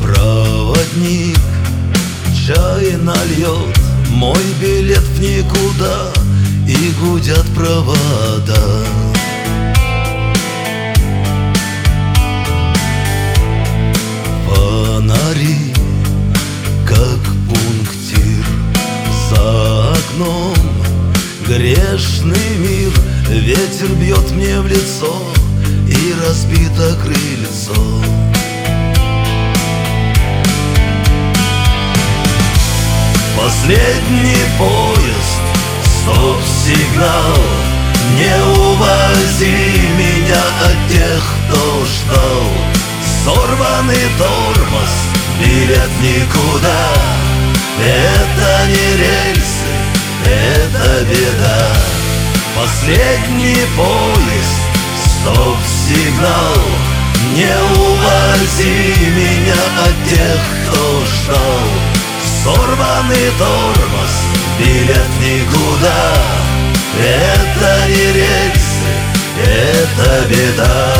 Проводник чай нальет, мой билет в никуда, и гудят провода. Фонари, как пунктир, за окном грешный мир. Ветер бьет мне в лицо, и разбито крыльцо. Последний поезд, стоп-сигнал. Не увози меня от тех, кто ждал. Сорванный тормоз, билет никуда. Это не рельсы, это беда. Последний поезд, стоп-сигнал. Не увози меня от тех, кто ждал. Сорванный тормоз, билет никуда. Это не рельсы, это беда.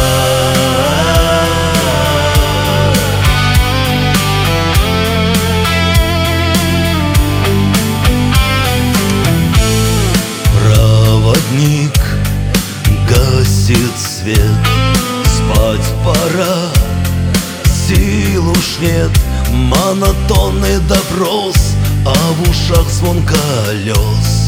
Проводник гасит свет, спать пора, сил уж нет. Монотонный допрос, а в ушах звон колес.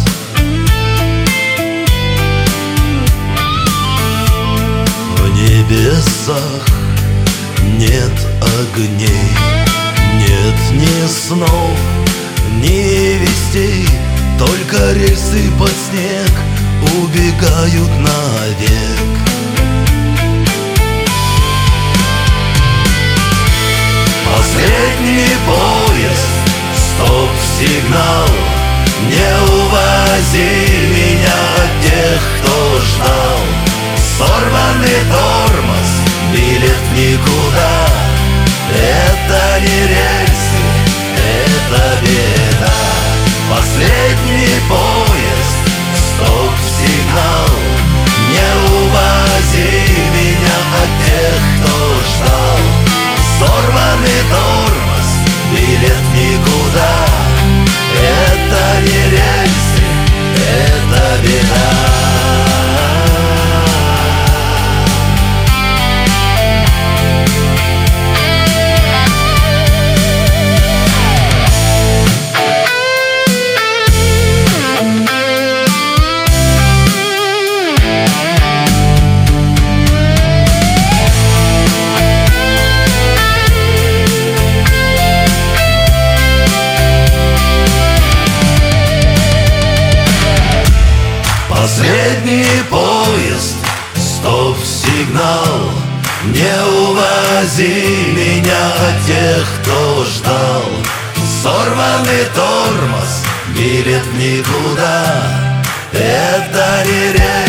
В небесах нет огней, нет ни снов, ни вестей. Только рельсы под снег убегают навек. Последний поезд, стоп-сигнал. Не увози меня от тех, кто ждал. Сорванный тормоз, билет никуда. Это не рельсы, это беда. Последний поезд, стоп-сигнал. Не увози меня от тех, кто ждал. Сорванный тормоз, билет никуда. Это не рельсы, это беда. Последний поезд, стоп-сигнал. Не увози меня от тех, кто ждал. Сорванный тормоз, билет никуда. Это не рельсы.